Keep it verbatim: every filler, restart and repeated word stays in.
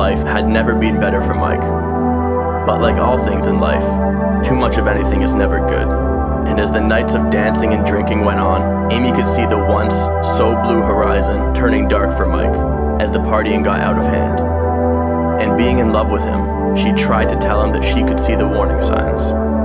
life had never been better for Mike. But like all things in life, too much of anything is never good. And as the nights of dancing and drinking went on, Amy could see the once so blue horizon turning dark for Mike as the partying got out of hand. And being in love with him, she tried to tell him that she could see the warning signs.